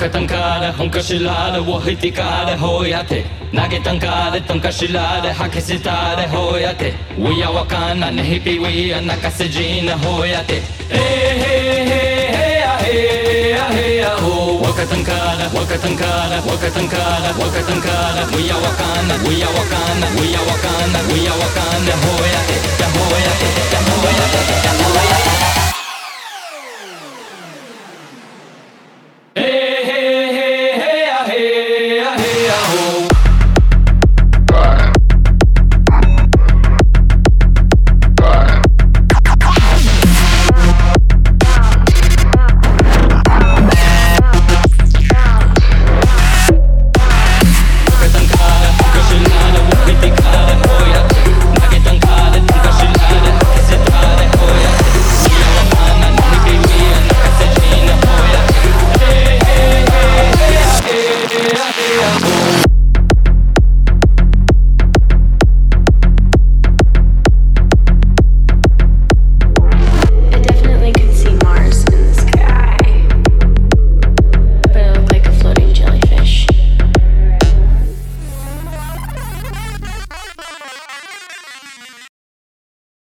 若たんかれ本かしられを引きかれほうやって投げたんかれとんかしられ吐き捨てたれほうやってうやわかんなねひぴうや泣かせじなほうやってへへへやへやへやほ若たんかれ若たんかれ若たんかれ若たんかれうやわかんなうやわかんなうやわかんなうやわかんなほうやって